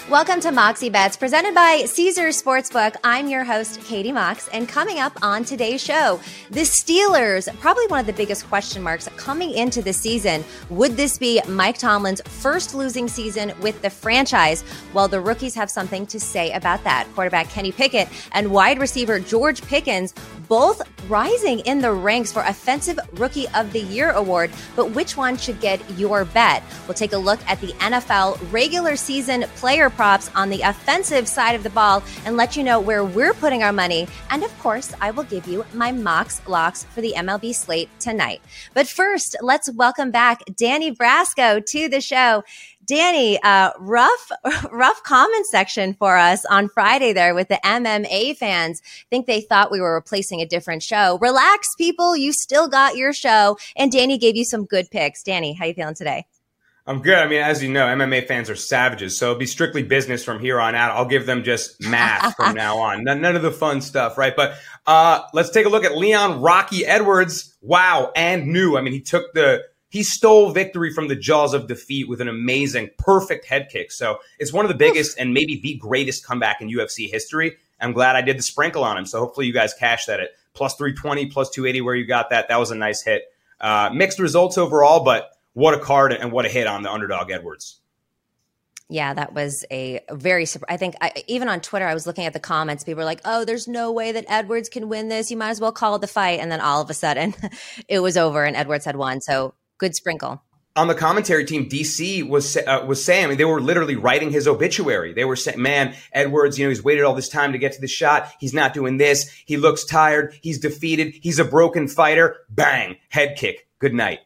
Welcome to Moxie Bets, presented by Caesars Sportsbook. I'm your host, Katie Mox, and coming up on today's show, the Steelers, probably one of the biggest question marks coming into the season. Would this be Mike Tomlin's first losing season with the franchise? Well, the rookies have something to say about that. Quarterback Kenny Pickett and wide receiver George Pickens both rising in the ranks for Offensive Rookie of the Year award, but which one should get your bet? We'll take a look at the NFL regular season player props on the offensive side of the ball and let you know where we're putting our money. And of course, I will give you my Mox locks for the MLB slate tonight. But first, let's welcome back Danny Brasco to the show. Danny, rough comment section for us on Friday there with the MMA fans. I think they thought we were replacing a different show. Relax, people. You still got your show. And Danny gave you some good picks. Danny, how you feeling today? I'm good. I mean, as you know, MMA fans are savages, so it'll be strictly business from here on out. I'll give them just math from now on. None of the fun stuff, right? But let's take a look at Leon Rocky Edwards. Wow, and new. I mean, he stole victory from the jaws of defeat with an amazing, perfect head kick. So it's one of the biggest and maybe the greatest comeback in UFC history. I'm glad I did the sprinkle on him. So hopefully you guys cash that at plus 320, plus 280 where you got that. That was a nice hit. Mixed results overall, but what a card and what a hit on the underdog Edwards. Yeah, that was a very, I think even on Twitter, I was looking at the comments. People were like, oh, there's no way that Edwards can win this. You might as well call it the fight. And then all of a sudden it was over and Edwards had won. So good sprinkle. On the commentary team, DC was saying, I mean, they were literally writing his obituary. They were saying, man, Edwards, he's waited all this time to get to the shot. He's not doing this. He looks tired. He's defeated. He's a broken fighter. Bang, head kick. Good night.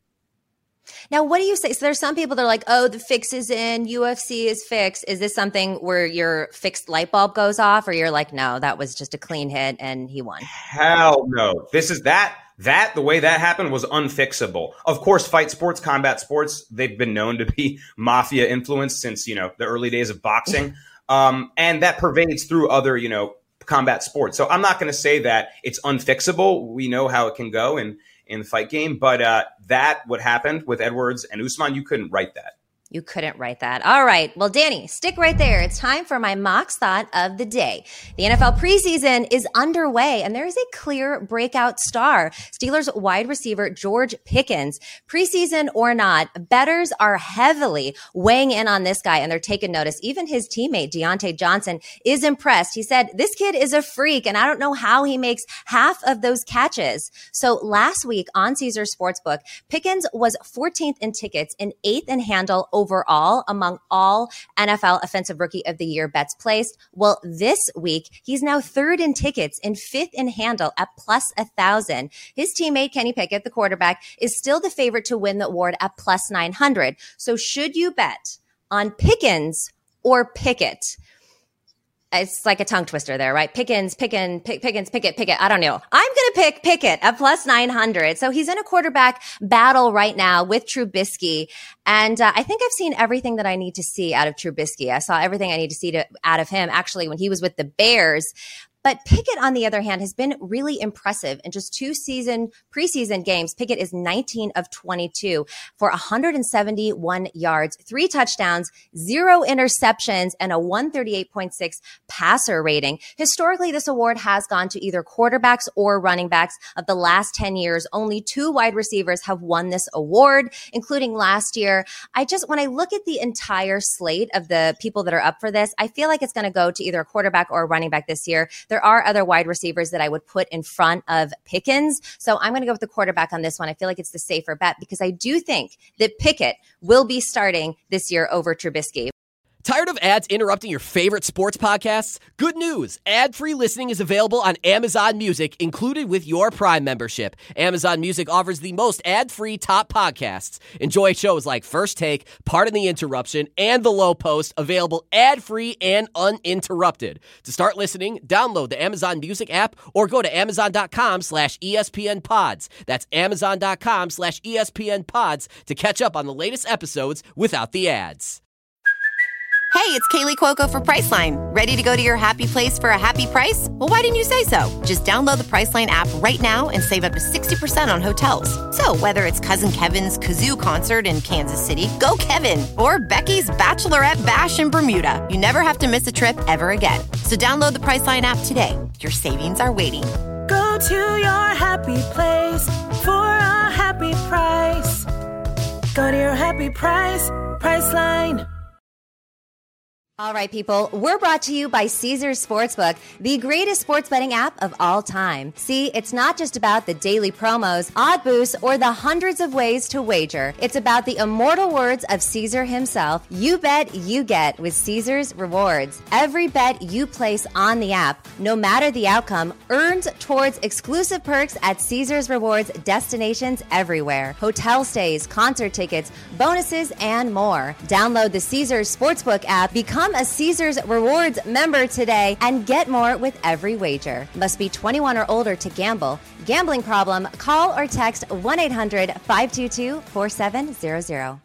Now, what do you say? So there's some people that are like, oh, the fix is in, UFC is fixed. Is this something where your fixed light bulb goes off, or you're like, no, that was just a clean hit and he won? Hell no. This is that the way that happened was unfixable. Of course, fight sports, combat sports, they've been known to be mafia influenced since, the early days of boxing. And that pervades through other, combat sports. So I'm not going to say that it's unfixable. We know how it can go in the fight game, but that what happened with Edwards and Usman, you couldn't write that. You couldn't write that. All right. Well, Danny, stick right there. It's time for my Mox thought of the day. The NFL preseason is underway, and there is a clear breakout star. Steelers wide receiver George Pickens. Preseason or not, bettors are heavily weighing in on this guy, and they're taking notice. Even his teammate, Deontay Johnson, is impressed. He said, this kid is a freak, and I don't know how he makes half of those catches. So last week on Caesars Sportsbook, Pickens was 14th in tickets and 8th in handle overall among all NFL Offensive Rookie of the Year bets placed. Well, this week, he's now 3rd in tickets and 5th in handle at plus 1,000. His teammate, Kenny Pickett, the quarterback, is still the favorite to win the award at plus 900. So should you bet on Pickens or Pickett? It's like a tongue twister there, right? Pickett. I don't know. I'm going to pick Pickett at plus 900. So he's in a quarterback battle right now with Trubisky. And I think I've seen everything that I need to see out of Trubisky. I saw everything I need to see out of him actually when he was with the Bears. But Pickett, on the other hand, has been really impressive. In just 2 preseason games, Pickett is 19 of 22 for 171 yards, 3 touchdowns, 0 interceptions, and a 138.6 passer rating. Historically, this award has gone to either quarterbacks or running backs. Of the last 10 years, only 2 wide receivers have won this award, including last year. When I look at the entire slate of the people that are up for this, I feel like it's going to go to either a quarterback or a running back this year. There are other wide receivers that I would put in front of Pickens. So I'm going to go with the quarterback on this one. I feel like it's the safer bet because I do think that Pickett will be starting this year over Trubisky. Tired of ads interrupting your favorite sports podcasts? Good news. Ad-free listening is available on Amazon Music, included with your Prime membership. Amazon Music offers the most ad-free top podcasts. Enjoy shows like First Take, Pardon the Interruption, and The Low Post, available ad-free and uninterrupted. To start listening, download the Amazon Music app or go to amazon.com/ESPN Pods. That's amazon.com/ESPN Pods to catch up on the latest episodes without the ads. Hey, it's Kaylee Cuoco for Priceline. Ready to go to your happy place for a happy price? Well, why didn't you say so? Just download the Priceline app right now and save up to 60% on hotels. So whether it's Cousin Kevin's Kazoo Concert in Kansas City, go Kevin, or Becky's Bachelorette Bash in Bermuda, you never have to miss a trip ever again. So download the Priceline app today. Your savings are waiting. Go to your happy place for a happy price. Go to your happy price, Priceline. All right, people, we're brought to you by Caesars Sportsbook, the greatest sports betting app of all time. See, it's not just about the daily promos, odd boosts, or the hundreds of ways to wager. It's about the immortal words of Caesar himself. You bet, you get with Caesars Rewards. Every bet you place on the app, no matter the outcome, earns towards exclusive perks at Caesars Rewards destinations everywhere. Hotel stays, concert tickets, bonuses, and more. Download the Caesars Sportsbook app, become a Caesars Rewards member today, and get more with every wager. Must be 21 or older to gamble. Gambling problem? Call or text 1-800-522-4700.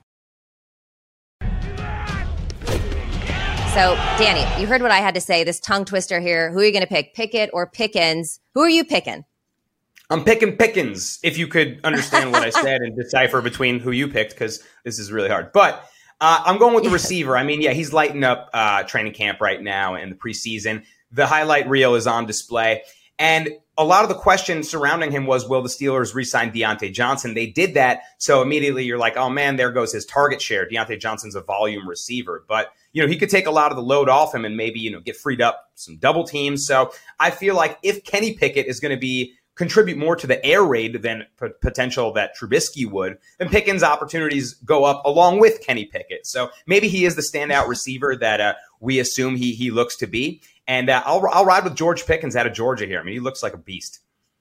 So, Danny, you heard what I had to say, this tongue twister here. Who are you going to pick, Pickett or Pickens? Who are you picking? I'm picking Pickens, if you could understand what I said and decipher between who you picked, because this is really hard. But I'm going with the receiver. I mean, yeah, he's lighting up training camp right now in the preseason. The highlight reel is on display. And a lot of the questions surrounding him was, will the Steelers re-sign Deontay Johnson? They did that. So immediately you're like, oh, man, there goes his target share. Deontay Johnson's a volume receiver. But, he could take a lot of the load off him and maybe, get freed up some double teams. So I feel like if Kenny Pickett is going to contribute more to the air raid than potential that Trubisky would, then Pickens' opportunities go up along with Kenny Pickett. So maybe he is the standout receiver that we assume he looks to be. And I'll ride with George Pickens out of Georgia here. I mean, he looks like a beast.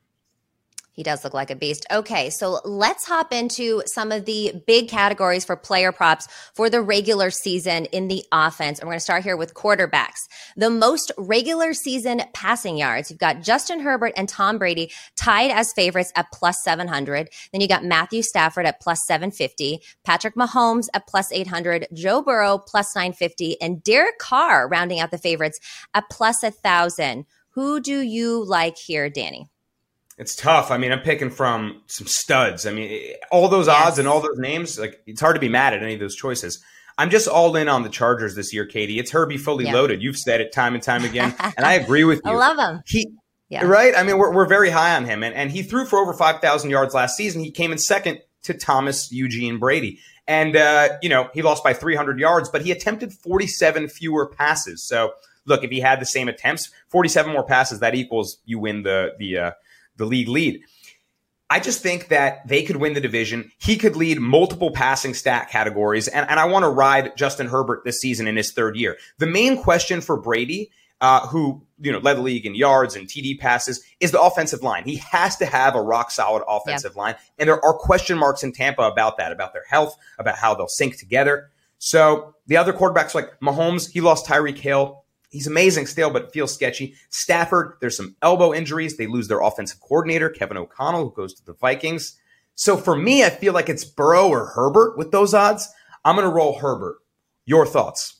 He does look like a beast. Okay, so let's hop into some of the big categories for player props for the regular season in the offense. And we're going to start here with quarterbacks. The most regular season passing yards. You've got Justin Herbert and Tom Brady tied as favorites at plus 700. Then you got Matthew Stafford at plus 750, Patrick Mahomes at plus 800, Joe Burrow plus 950, and Derek Carr rounding out the favorites at plus 1,000. Who do you like here, Danny? It's tough. I mean, I'm picking from some studs. I mean, all those odds and all those names, like, it's hard to be mad at any of those choices. I'm just all in on the Chargers this year, Katie. It's Herbie fully loaded. You've said it time and time again, and I agree with you. I love him. Right? I mean, we're very high on him, and he threw for over 5,000 yards last season. He came in second to Thomas, Eugene Brady. And, he lost by 300 yards, but he attempted 47 fewer passes. So, look, if he had the same attempts, 47 more passes, that equals you win the league lead. I just think that they could win the division. He could lead multiple passing stat categories. And I want to ride Justin Herbert this season in his third year. The main question for Brady, who led the league in yards and TD passes, is the offensive line. He has to have a rock solid offensive line. And there are question marks in Tampa about that, about their health, about how they'll sync together. So the other quarterbacks like Mahomes, he lost Tyreek Hill. He's amazing still, but feels sketchy. Stafford, there's some elbow injuries. They lose their offensive coordinator, Kevin O'Connell, who goes to the Vikings. So for me, I feel like it's Burrow or Herbert with those odds. I'm going to roll Herbert. Your thoughts?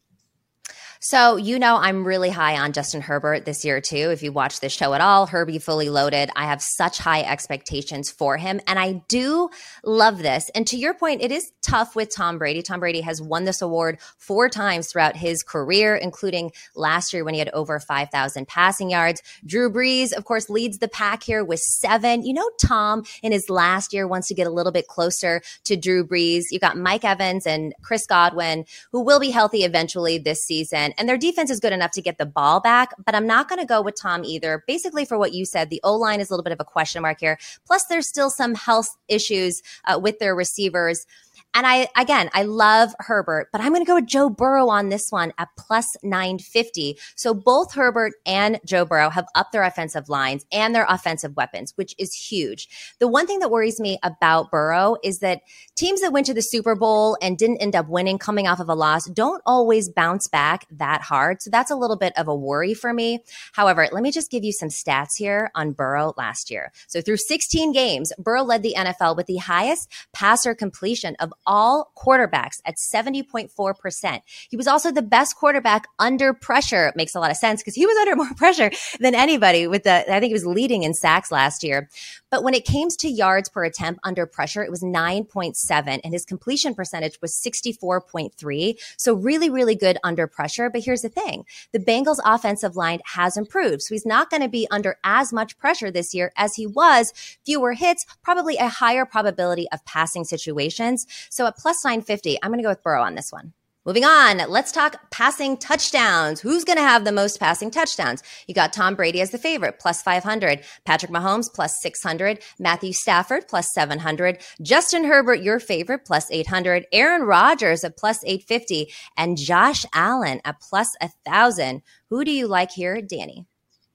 So, I'm really high on Justin Herbert this year, too. If you watch this show at all, Herbie fully loaded. I have such high expectations for him. And I do love this. And to your point, it is tough with Tom Brady. Tom Brady has won this award 4 times throughout his career, including last year when he had over 5,000 passing yards. Drew Brees, of course, leads the pack here with 7. Tom in his last year wants to get a little bit closer to Drew Brees. You got Mike Evans and Chris Godwin, who will be healthy eventually this season. And their defense is good enough to get the ball back, but I'm not going to go with Tom either. Basically, for what you said, the O-line is a little bit of a question mark here. Plus, there's still some health issues with their receivers. And I love Herbert, but I'm going to go with Joe Burrow on this one at plus 950. So both Herbert and Joe Burrow have upped their offensive lines and their offensive weapons, which is huge. The one thing that worries me about Burrow is that teams that went to the Super Bowl and didn't end up winning coming off of a loss don't always bounce back that hard. So that's a little bit of a worry for me. However, let me just give you some stats here on Burrow last year. So through 16 games, Burrow led the NFL with the highest passer completion of all quarterbacks at 70.4%. He was also the best quarterback under pressure. It makes a lot of sense because he was under more pressure than anybody I think he was leading in sacks last year. But when it came to yards per attempt under pressure, it was 9.7 and his completion percentage was 64.3. So really, really good under pressure. But here's the thing. The Bengals offensive line has improved. So he's not going to be under as much pressure this year as he was. Fewer hits, probably a higher probability of passing situations. So at plus 950, I'm going to go with Burrow on this one. Moving on, let's talk passing touchdowns. Who's going to have the most passing touchdowns? You got Tom Brady as the favorite, plus 500. Patrick Mahomes, plus 600. Matthew Stafford, plus 700. Justin Herbert, your favorite, plus 800. Aaron Rodgers at plus 850. And Josh Allen at plus 1,000. Who do you like here, Danny?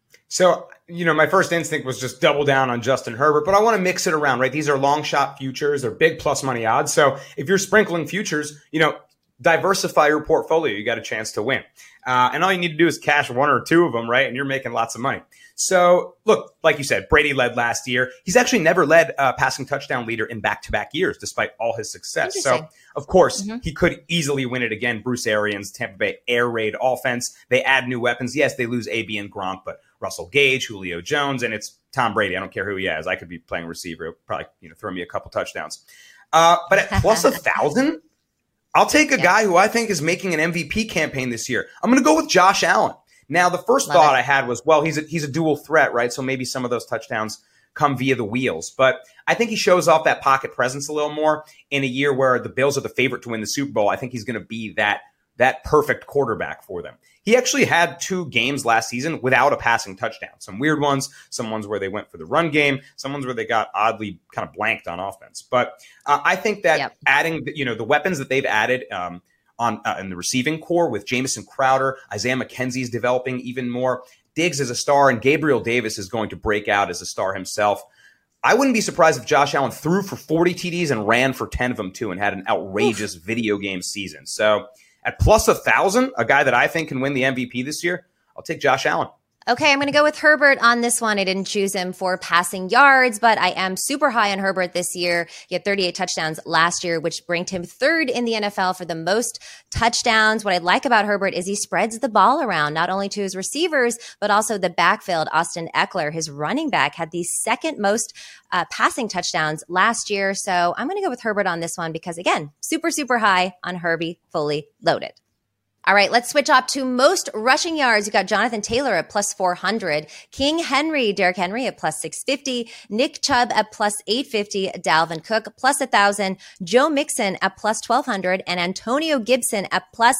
So, my first instinct was just double down on Justin Herbert, but I want to mix it around, right? These are long shot futures. They're big plus money odds. So if you're sprinkling futures, diversify your portfolio. You got a chance to win. And all you need to do is cash one or two of them, right? And you're making lots of money. So look, like you said, Brady led last year. He's actually never led a passing touchdown leader in back-to-back years, despite all his success. So of course, he could easily win it again. Bruce Arians, Tampa Bay air raid offense. They add new weapons. Yes, they lose AB and Gronk, but Russell Gage, Julio Jones, and it's Tom Brady. I don't care who he has. I could be playing receiver. He'll probably, throw me a couple touchdowns. But at plus 1,000, I'll take a guy who I think is making an MVP campaign this year. I'm going to go with Josh Allen. Now, the first thought I had was, well, he's a dual threat, right? So maybe some of those touchdowns come via the wheels. But I think he shows off that pocket presence a little more in a year where the Bills are the favorite to win the Super Bowl. I think he's going to be that perfect quarterback for them. He actually had 2 games last season without a passing touchdown. Some weird ones, some ones where they went for the run game, some ones where they got oddly kind of blanked on offense. But I think that adding, the weapons that they've added in the receiving core with Jamison Crowder, Isaiah McKenzie is developing even more. Diggs is a star, and Gabriel Davis is going to break out as a star himself. I wouldn't be surprised if Josh Allen threw for 40 TDs and ran for 10 of them too, and had an outrageous video game season. So at plus 1,000, a guy that I think can win the MVP this year, I'll take Josh Allen. Okay, I'm going to go with Herbert on this one. I didn't choose him for passing yards, but I am super high on Herbert this year. He had 38 touchdowns last year, which ranked him 3rd in the NFL for the most touchdowns. What I like about Herbert is he spreads the ball around, not only to his receivers, but also the backfield. Austin Eckler, his running back, had the 2nd most passing touchdowns last year. So I'm going to go with Herbert on this one because, again, super, super high on Herbie, fully loaded. All right, let's switch up to most rushing yards. You got Jonathan Taylor at plus 400, King Henry, Derrick Henry at plus 650, Nick Chubb at plus 850, Dalvin Cook plus 1,000, Joe Mixon at plus 1,200, and Antonio Gibson at plus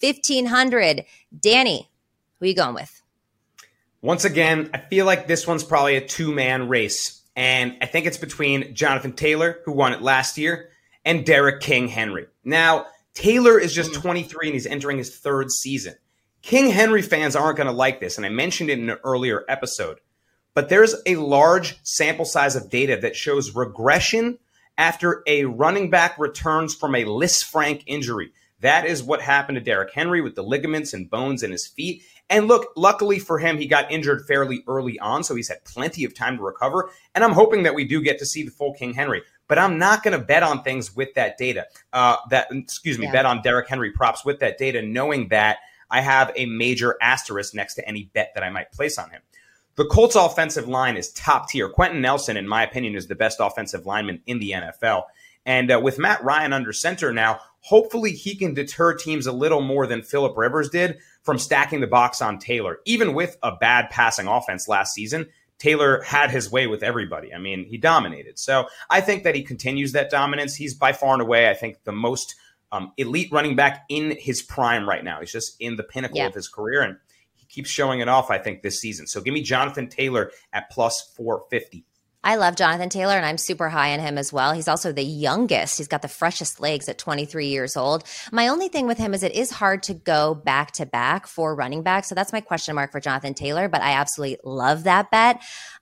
1,500. Danny, who are you going with? Once again, I feel like this one's probably a 2-man race. And I think it's between Jonathan Taylor, who won it last year, and Derrick King Henry. Now, Taylor is just 23 and he's entering his 3rd season. King Henry fans aren't going to like this, and I mentioned it in an earlier episode. But there's a large sample size of data that shows regression after a running back returns from a Lisfranc injury. That is what happened to Derrick Henry with the ligaments and bones in his feet. And look, luckily for him, he got injured fairly early on, so he's had plenty of time to recover. And I'm hoping that we do get to see the full King Henry. But I'm not going to bet on things with that data. Bet on Derrick Henry props with that data, knowing that I have a major asterisk next to any bet that I might place on him. The Colts offensive line is top tier. Quentin Nelson, in my opinion, is the best offensive lineman in the NFL. And with Matt Ryan under center now, hopefully he can deter teams a little more than Phillip Rivers did from stacking the box on Taylor. Even with a bad passing offense last season, Taylor had his way with everybody. I mean, he dominated. So I think that he continues that dominance. He's by far and away, I think, the most elite running back in his prime right now. He's just in the pinnacle of his career, and he keeps showing it off, I think, this season. So give me Jonathan Taylor at plus 450. I love Jonathan Taylor, and I'm super high on him as well. He's also the youngest. He's got the freshest legs at 23 years old. My only thing with him is it is hard to go back-to-back for running back, so that's my question mark for Jonathan Taylor, but I absolutely love that bet.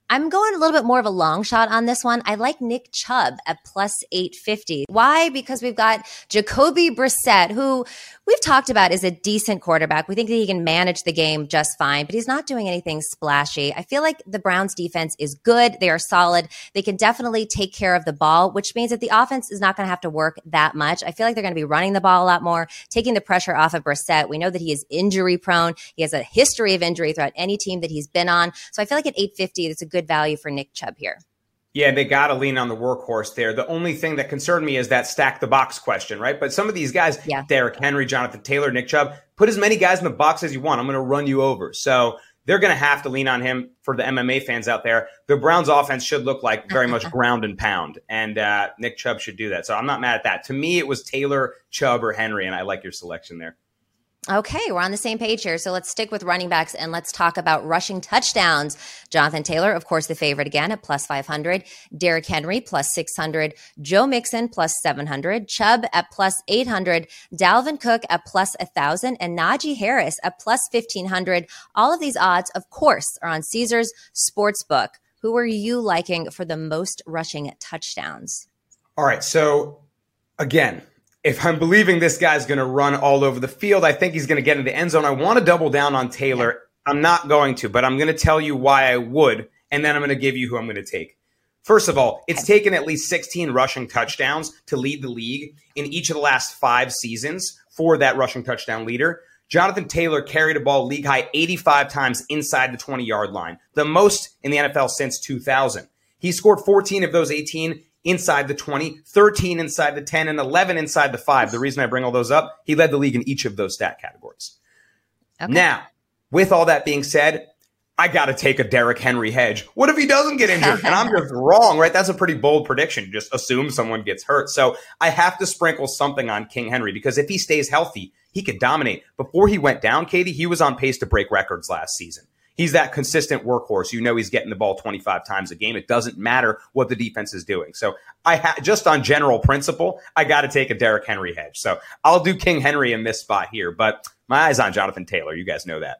I'm going a little bit more of a long shot on this one. I like Nick Chubb at plus 850. Why? Because we've got Jacoby Brissett, who we've talked about is a decent quarterback. We think that he can manage the game just fine, but he's not doing anything splashy. I feel like the Browns defense is good. They are solid. They can definitely take care of the ball, which means that the offense is not going to have to work that much. I feel like they're going to be running the ball a lot more, taking the pressure off of Brissett. We know that he is injury prone. He has a history of injury throughout any team that he's been on. So I feel like at 850, it's a good value for Nick Chubb here. Yeah, they got to lean on the workhorse there. The only thing that concerned me is that stack the box question, right? But some of these guys, Derrick Henry, Jonathan Taylor, Nick Chubb, put as many guys in the box as you want. I'm going to run you over. So they're going to have to lean on him. For the MMA fans out there, the Browns offense should look like very much ground and pound, and Nick Chubb should do that. So I'm not mad at that. To me, it was Taylor, Chubb, or Henry, and I like your selection there. Okay, we're on the same page here. So let's stick with running backs and let's talk about rushing touchdowns. Jonathan Taylor, of course, the favorite again at plus 500. Derrick Henry plus 600. Joe Mixon plus 700. Chubb at plus 800. Dalvin Cook at plus 1,000. And Najee Harris at plus 1,500. All of these odds, of course, are on Caesars Sportsbook. Who are you liking for the most rushing touchdowns? All right, so again, if I'm believing this guy's going to run all over the field, I think he's going to get in the end zone. I want to double down on Taylor. I'm not going to, but I'm going to tell you why I would, and then I'm going to give you who I'm going to take. First of all, it's taken at least 16 rushing touchdowns to lead the league in each of the last 5 seasons for that rushing touchdown leader. Jonathan Taylor carried a ball league high 85 times inside the 20-yard line, the most in the NFL since 2000. He scored 14 of those 18 inside the 20, 13 inside the 10, and 11 inside the 5. The reason I bring all those up, he led the league in each of those stat categories. Okay. Now, with all that being said, I got to take a Derrick Henry hedge. What if he doesn't get injured? And I'm just wrong, right? That's a pretty bold prediction. Just assume someone gets hurt. So I have to sprinkle something on King Henry because if he stays healthy, he could dominate. Before he went down, Katie, he was on pace to break records last season. He's that consistent workhorse. You know he's getting the ball 25 times a game. It doesn't matter what the defense is doing. So just on general principle, I got to take a Derrick Henry hedge. So I'll do King Henry in this spot here, but my eye's on Jonathan Taylor. You guys know that.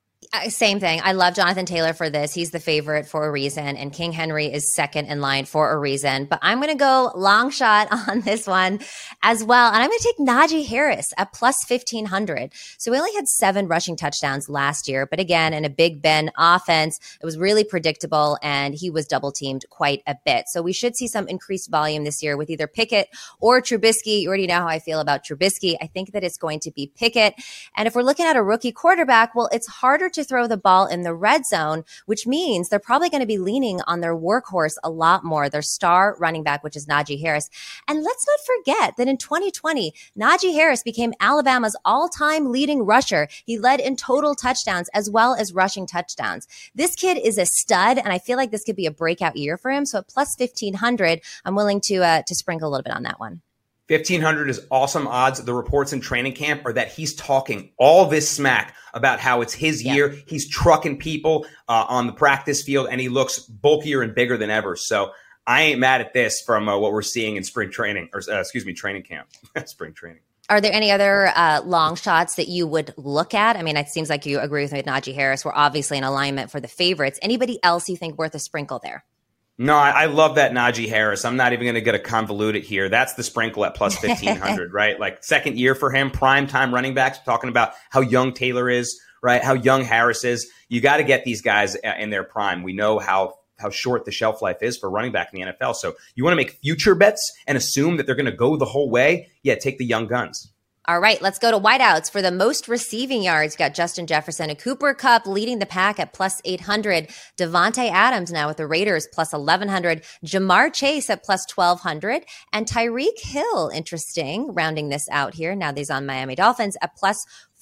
Same thing. I love Jonathan Taylor for this. He's the favorite for a reason, and King Henry is second in line for a reason. But I'm going to go long shot on this one as well, and I'm going to take Najee Harris at plus 1,500. So we only had 7 rushing touchdowns last year, but again, in a Big Ben offense, it was really predictable, and he was double-teamed quite a bit. So we should see some increased volume this year with either Pickett or Trubisky. You already know how I feel about Trubisky. I think that it's going to be Pickett. And if we're looking at a rookie quarterback, well, it's harder to throw the ball in the red zone, which means they're probably going to be leaning on their workhorse a lot more, their star running back, which is Najee Harris. And let's not forget that in 2020, Najee Harris became Alabama's all-time leading rusher. He led in total touchdowns as well as rushing touchdowns. This kid is a stud, and I feel like this could be a breakout year for him. So at plus 1,500, I'm willing to sprinkle a little bit on that one. 1,500 is awesome odds. The reports in training camp are that he's talking all this smack about how it's his year. He's trucking people on the practice field, and he looks bulkier and bigger than ever. So I ain't mad at this from what we're seeing in spring training, or training camp, spring training. Are there any other long shots that you would look at? I mean, it seems like you agree with me with Najee Harris. We're obviously in alignment for the favorites. Anybody else you think worth a sprinkle there? No, I love that Najee Harris. I'm not even going to get a convoluted here. That's the sprinkle at plus 1,500, right? Like second year for him, prime time running backs. We're talking about how young Taylor is, right? How young Harris is. You got to get these guys in their prime. We know how short the shelf life is for running back in the NFL. So you want to make future bets and assume that they're going to go the whole way? Yeah, take the young guns. All right, let's go to wideouts. For the most receiving yards, you got Justin Jefferson and Cooper Kupp leading the pack at plus 800. Devontae Adams now with the Raiders plus 1,100. Jamar Chase at plus 1,200. And Tyreek Hill, interesting, rounding this out here. Now that he's on Miami Dolphins at plus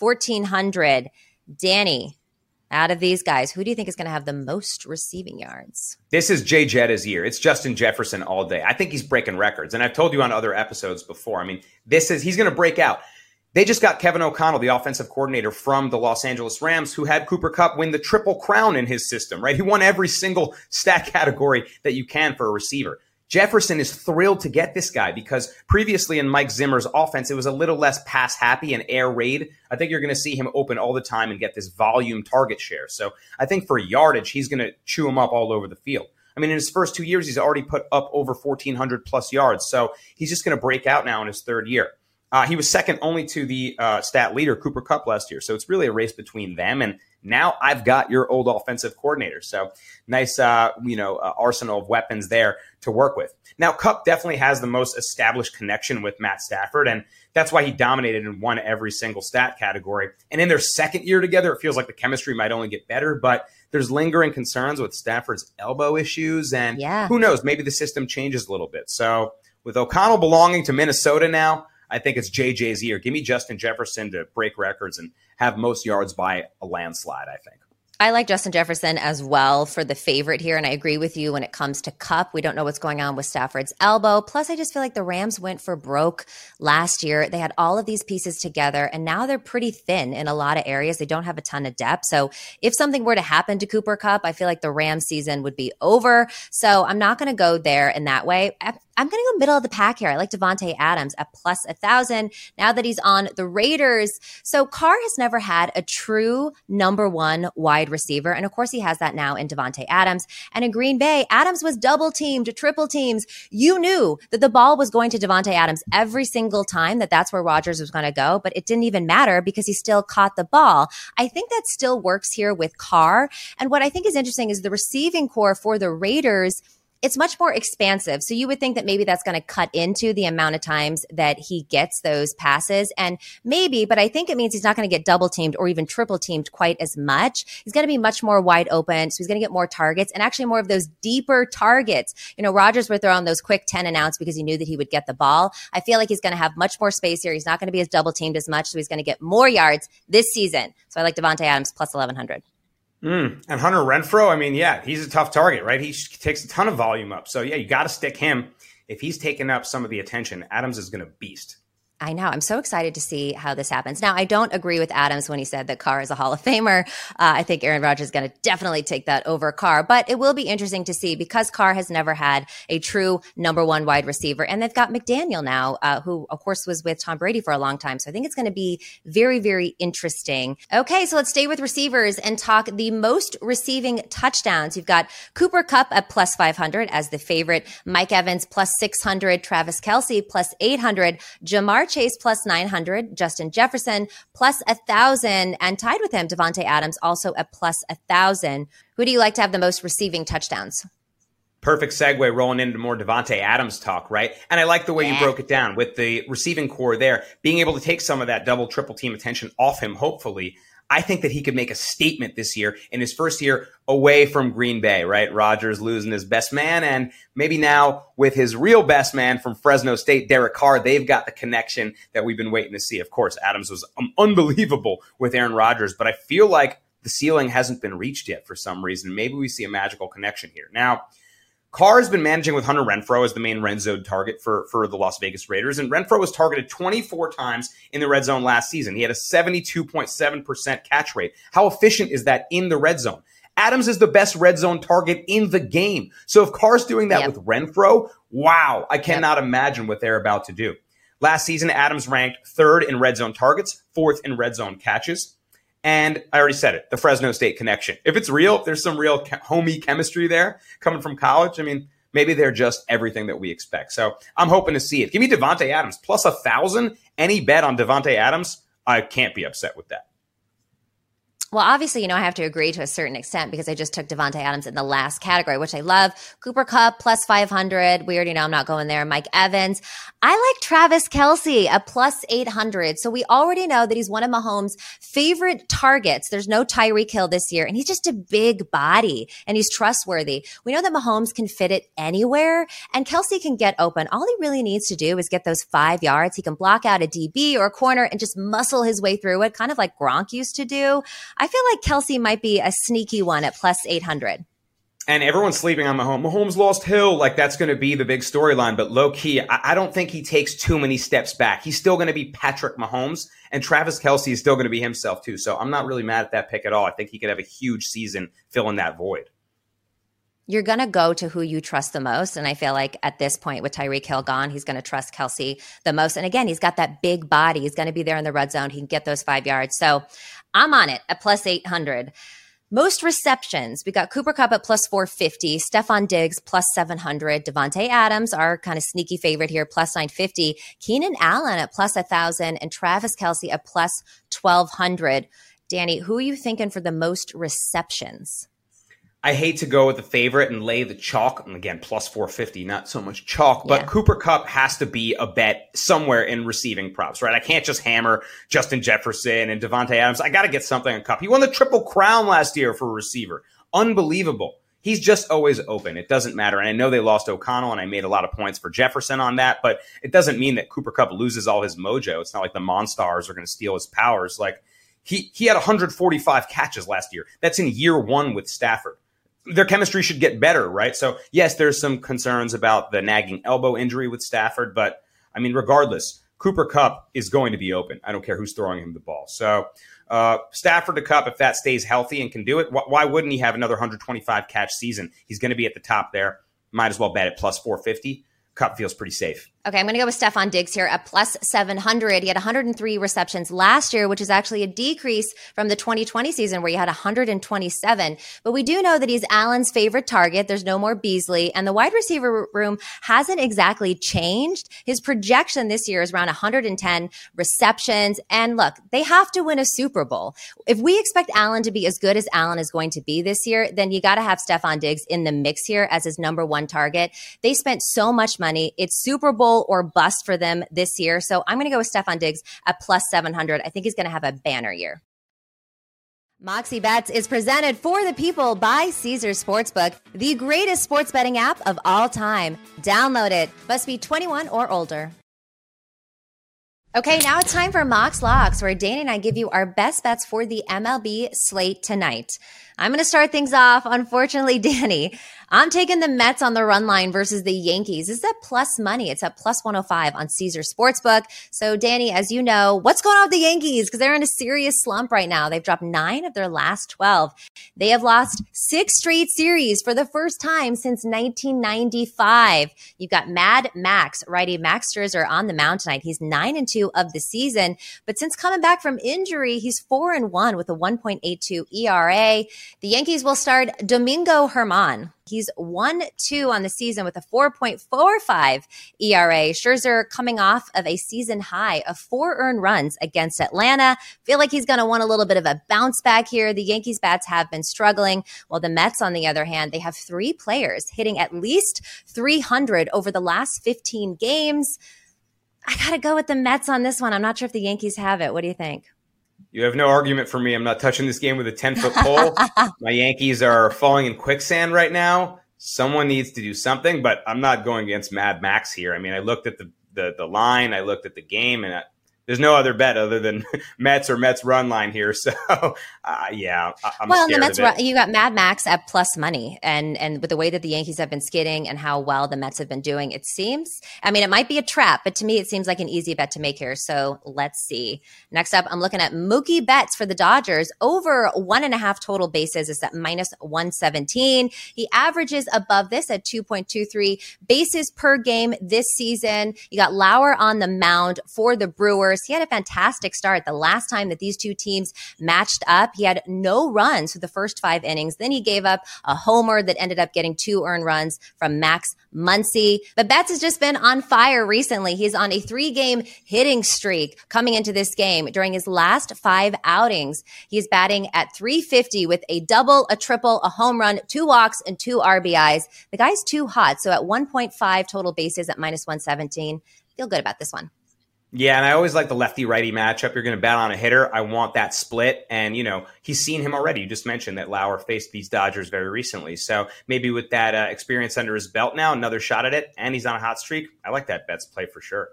1,400. Danny, out of these guys, who do you think is going to have the most receiving yards? This is Jay Jetta's year. It's Justin Jefferson all day. I think he's breaking records. And I've told you on other episodes before. I mean, he's going to break out. They just got Kevin O'Connell, the offensive coordinator from the Los Angeles Rams, who had Cooper Kupp win the Triple Crown in his system, right? He won every single stat category that you can for a receiver. Jefferson is thrilled to get this guy because previously in Mike Zimmer's offense, it was a little less pass happy and air raid. I think you're going to see him open all the time and get this volume target share. So I think for yardage, he's going to chew him up all over the field. I mean, in his first 2 years, he's already put up over 1,400 plus yards. So he's just going to break out now in his third year. He was second only to the stat leader, Cooper Kupp, last year. So it's really a race between them. And now I've got your old offensive coordinator. So nice, arsenal of weapons there to work with. Now, Kupp definitely has the most established connection with Matt Stafford, and that's why he dominated and won every single stat category. And in their second year together, it feels like the chemistry might only get better, but there's lingering concerns with Stafford's elbow issues, and who knows, maybe the system changes a little bit. So with O'Connell belonging to Minnesota now, I think it's JJ's year. Give me Justin Jefferson to break records and have most yards by a landslide, I think. I like Justin Jefferson as well for the favorite here, and I agree with you when it comes to Kupp. We don't know what's going on with Stafford's elbow. Plus, I just feel like the Rams went for broke last year. They had all of these pieces together, and now they're pretty thin in a lot of areas. They don't have a ton of depth. So if something were to happen to Cooper Kupp, I feel like the Rams season would be over. So I'm not going to go there in that way. I'm going to go middle of the pack here. I like Davante Adams at plus 1,000 now that he's on the Raiders. So Carr has never had a true number one wide receiver. And of course, he has that now in Davante Adams. And in Green Bay, Adams was double teamed, triple teams. You knew that the ball was going to Davante Adams every single time, that's where Rodgers was going to go. But it didn't even matter because he still caught the ball. I think that still works here with Carr. And what I think is interesting is the receiving core for the Raiders, it's much more expansive. So you would think that maybe that's going to cut into the amount of times that he gets those passes. And maybe, but I think it means he's not going to get double teamed or even triple teamed quite as much. He's going to be much more wide open. So he's going to get more targets and actually more of those deeper targets. You know, Rodgers were throwing those quick 10 and outs because he knew that he would get the ball. I feel like he's going to have much more space here. He's not going to be as double teamed as much. So he's going to get more yards this season. So I like Davante Adams plus 1,100. And Hunter Renfrow, I mean, he's a tough target, right? He takes a ton of volume up. So, you got to stick him. If he's taking up some of the attention, Adams is going to beast. I know. I'm so excited to see how this happens. Now, I don't agree with Adams when he said that Carr is a Hall of Famer. I think Aaron Rodgers is going to definitely take that over Carr. But it will be interesting to see because Carr has never had a true number one wide receiver. And they've got McDaniel now, who, of course, was with Tom Brady for a long time. So I think it's going to be very, very interesting. Okay, so let's stay with receivers and talk the most receiving touchdowns. You've got Cooper Kupp at plus 500 as the favorite, Mike Evans plus 600, Travis Kelce plus 800, Jamar Chase plus 900, Justin Jefferson plus 1,000, and tied with him, Davante Adams also at plus 1,000. Who do you like to have the most receiving touchdowns? Perfect segue rolling into more Davante Adams talk, right? And I like the way you broke it down with the receiving core there, being able to take some of that double, triple team attention off him, hopefully. I think that he could make a statement this year in his first year away from Green Bay, right? Rodgers losing his best man, and maybe now with his real best man from Fresno State, Derek Carr, they've got the connection that we've been waiting to see. Of course, Adams was unbelievable with Aaron Rodgers, but I feel like the ceiling hasn't been reached yet for some reason. Maybe we see a magical connection here. Now, Carr has been managing with Hunter Renfrow as the main red zone target for the Las Vegas Raiders, and Renfrow was targeted 24 times in the red zone last season. He had a 72.7% catch rate. How efficient is that in the red zone? Adams is the best red zone target in the game. So if Carr's doing that with Renfrow, wow, I cannot imagine what they're about to do. Last season, Adams ranked third in red zone targets, fourth in red zone catches. And I already said it, the Fresno State connection. If it's real, if there's some real homey chemistry there coming from college, I mean, maybe they're just everything that we expect. So I'm hoping to see it. Give me Davante Adams plus 1,000. Any bet on Davante Adams, I can't be upset with that. Well, obviously, I have to agree to a certain extent because I just took Davante Adams in the last category, which I love. Cooper Kupp plus 500. We already know I'm not going there. Mike Evans. I like Travis Kelce at plus 800. So we already know that he's one of Mahomes' favorite targets. There's no Tyreek Hill this year, and he's just a big body, and he's trustworthy. We know that Mahomes can fit it anywhere, and Kelce can get open. All he really needs to do is get those 5 yards. He can block out a DB or a corner and just muscle his way through it, kind of like Gronk used to do. I feel like Kelce might be a sneaky one at plus 800. And everyone's sleeping on Mahomes. Mahomes lost Hill. Like, that's going to be the big storyline. But low-key, I don't think he takes too many steps back. He's still going to be Patrick Mahomes. And Travis Kelce is still going to be himself, too. So I'm not really mad at that pick at all. I think he could have a huge season filling that void. you're going to go to who you trust the most. And I feel like at this point with Tyreek Hill gone, he's going to trust Kelce the most. And again, he's got that big body. He's going to be there in the red zone. He can get those 5 yards. So I'm on it at plus 800. Most receptions, we got Cooper Kupp at plus 450, Stephon Diggs plus 700, Devontae Adams, our kind of sneaky favorite here, plus 950, Keenan Allen at plus 1,000, and Travis Kelce at plus 1,200. Danny, who are you thinking for the most receptions? I hate to go with the favorite and lay the chalk. And again, plus 450, not so much chalk, but Cooper Kupp has to be a bet somewhere in receiving props, right? I can't just hammer Justin Jefferson and Devontae Adams. I got to get something on Kupp. He won the Triple Crown last year for a receiver. Unbelievable. He's just always open. It doesn't matter. And I know they lost O'Connell, and I made a lot of points for Jefferson on that, but it doesn't mean that Cooper Kupp loses all his mojo. It's not like the Monstars are going to steal his powers. Like he had 145 catches last year. That's in year one with Stafford. Their chemistry should get better, right? So, yes, there's some concerns about the nagging elbow injury with Stafford, but, I mean, regardless, Cooper Kupp is going to be open. I don't care who's throwing him the ball. So, Stafford to Kupp, if that stays healthy and can do it, why wouldn't he have another 125 catch season? He's going to be at the top there. Might as well bet at plus 450. Kupp feels pretty safe. Okay, I'm going to go with Stephon Diggs here at plus 700. He had 103 receptions last year, which is actually a decrease from the 2020 season where he had 127. But we do know that he's Allen's favorite target. There's no more Beasley. And the wide receiver room hasn't exactly changed. His projection this year is around 110 receptions. And look, they have to win a Super Bowl. If we expect Allen to be as good as Allen is going to be this year, then you got to have Stephon Diggs in the mix here as his number one target. They spent so much money. It's Super Bowl or bust for them this year. So I'm going to go with Stephon Diggs at plus 700. I think he's going to have a banner year. Moxie Bets is presented for the people by Caesars Sportsbook, the greatest sports betting app of all time. Download it. Must be 21 or older. Okay, now it's time for Mox Locks, where Danny and I give you our best bets for the MLB slate tonight. I'm going to start things off. Unfortunately, Danny, I'm taking the Mets on the run line versus the Yankees. This is at plus money. It's at plus 105 on Caesars Sportsbook. So, Danny, as you know, what's going on with the Yankees? Because they're in a serious slump right now. They've dropped 9 of their last 12. They have lost 6 straight series for the first time since 1995. You've got Mad Max, righty Max Scherzer on the mound tonight. He's 9-2 of the season. But since coming back from injury, he's 4-1 with a 1.82 ERA. The Yankees will start Domingo Germán. He's 1-2 on the season with a 4.45 ERA. Scherzer coming off of a season high of 4 earned runs against Atlanta. Feel like he's going to want a little bit of a bounce back here. The Yankees bats have been struggling, while the Mets, on the other hand, they have 3 players hitting at least 300 over the last 15 games. I got to go with the Mets on this one. I'm not sure if the Yankees have it. What do you think? You have no argument for me. I'm not touching this game with a 10-foot pole. My Yankees are falling in quicksand right now. Someone needs to do something, but I'm not going against Mad Max here. I mean, I looked at the line, I looked at the game, and there's no other bet other than Mets or Mets run line here. So, yeah, I'm well, scared the Mets of it. You got Mad Max at plus money. And with the way that the Yankees have been skidding and how well the Mets have been doing, it seems, I mean, it might be a trap, but to me, it seems like an easy bet to make here. So let's see. Next up, I'm looking at Mookie Betts for the Dodgers. Over 1.5 total bases is at minus 117. He averages above this at 2.23 bases per game this season. You got Lauer on the mound for the Brewers. He had a fantastic start. The last time that these two teams matched up, he had no runs for the first 5 innings. Then he gave up a homer that ended up getting 2 earned runs from Max Muncy. But Betts has just been on fire recently. He's on a 3-game hitting streak coming into this game. During his last 5 outings, he's batting at 350 with a double, a triple, a home run, 2 walks, and 2 RBIs. The guy's too hot. So at 1.5 total bases at minus 117, feel good about this one. Yeah, and I always like the lefty-righty matchup. You're going to bet on a hitter. I want that split. And, you know, he's seen him already. You just mentioned that Lauer faced these Dodgers very recently. So maybe with that experience under his belt now, another shot at it, and he's on a hot streak. I like that Betts play for sure.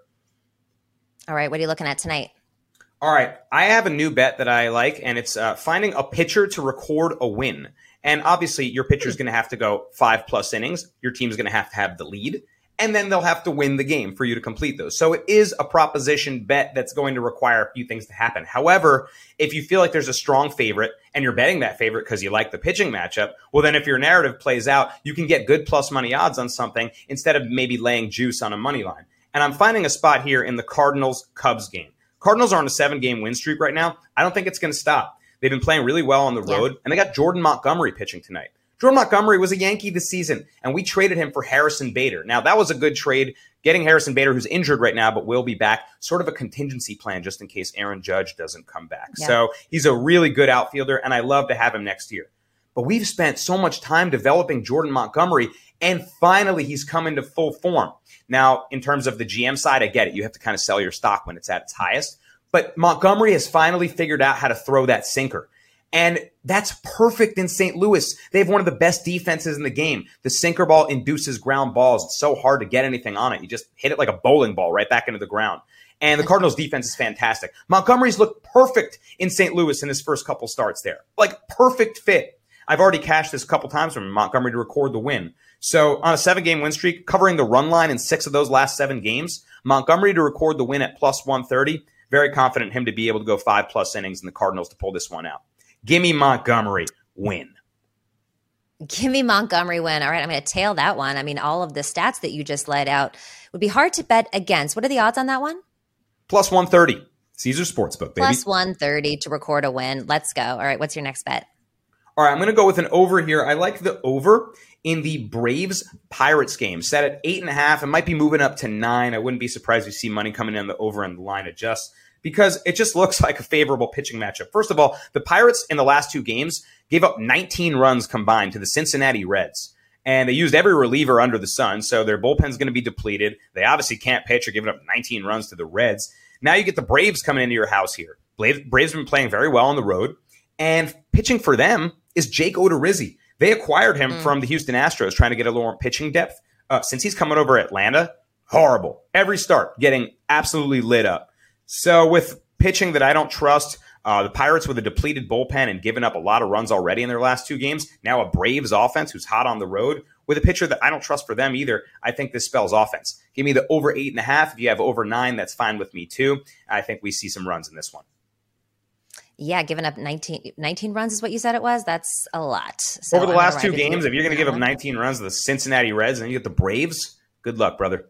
All right, what are you looking at tonight? All right, I have a new bet that I like, and it's finding a pitcher to record a win. And obviously, your pitcher is going to have to go 5+ innings. Your team is going to have the lead. and then they'll have to win the game for you to complete those. So it is a proposition bet that's going to require a few things to happen. However, if you feel like there's a strong favorite and you're betting that favorite because you like the pitching matchup, well, then if your narrative plays out, you can get good plus money odds on something instead of maybe laying juice on a money line. And I'm finding a spot here in the Cardinals-Cubs game. Cardinals are on a 7-game win streak right now. I don't think it's going to stop. They've been playing really well on the road, and they got Jordan Montgomery pitching tonight. Jordan Montgomery was a Yankee this season, and we traded him for Harrison Bader. Now, that was a good trade, getting Harrison Bader, who's injured right now, but will be back, sort of a contingency plan just in case Aaron Judge doesn't come back. Yeah. So he's a really good outfielder, and I love to have him next year. But we've spent so much time developing Jordan Montgomery, and finally he's come into full form. Now, in terms of the GM side, I get it. You have to kind of sell your stock when it's at its highest. But Montgomery has finally figured out how to throw that sinker. And that's perfect in St. Louis. They have one of the best defenses in the game. The sinker ball induces ground balls. It's so hard to get anything on it. You just hit it like a bowling ball right back into the ground. And the Cardinals' defense is fantastic. Montgomery's looked perfect in St. Louis in his first couple starts there. Like, perfect fit. I've already cashed this a couple times from Montgomery to record the win. So on a 7-game win streak, covering the run line in 6 of those last 7 games, Montgomery to record the win at plus 130. Very confident in him to be able to go 5+ innings and the Cardinals to pull this one out. Give me Montgomery win. Give me Montgomery win. All right, I'm going to tail that one. I mean, all of the stats that you just laid out would be hard to bet against. What are the odds on that one? Plus 130. Caesars Sportsbook, baby. Plus 130 to record a win. Let's go. All right, what's your next bet? All right, I'm going to go with an over here. I like the over in the Braves-Pirates game. Set at 8.5. It might be moving up to 9. I wouldn't be surprised if you see money coming in the over and the line adjusts, because it just looks like a favorable pitching matchup. First of all, the Pirates in the last 2 games gave up 19 runs combined to the Cincinnati Reds. And they used every reliever under the sun, so their bullpen's going to be depleted. They obviously can't pitch or giving up 19 runs to the Reds. Now you get the Braves coming into your house here. Braves have been playing very well on the road, and pitching for them is Jake Odorizzi. They acquired him from the Houston Astros, trying to get a little more pitching depth. Since he's coming over Atlanta, horrible. Every start, getting absolutely lit up. So with pitching that I don't trust, the Pirates with a depleted bullpen and giving up a lot of runs already in their last 2 games, now a Braves offense who's hot on the road, with a pitcher that I don't trust for them either, I think this spells offense. Give me the over 8.5. If you have over 9, that's fine with me too. I think we see some runs in this one. Yeah, giving up 19 runs is what you said it was? That's a lot. So over the last 2 games, if you're going to give up 19 runs to the Cincinnati Reds and you get the Braves, good luck, brother.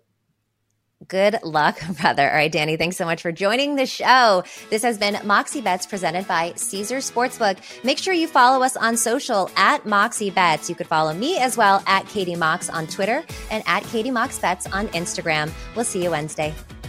Good luck, brother. All right, Danny, thanks so much for joining the show. This has been Moxie Bets presented by Caesars Sportsbook. Make sure you follow us on social at Moxie Bets. You could follow me as well at Katie Mox on Twitter and at Katie Mox Bets on Instagram. We'll see you Wednesday.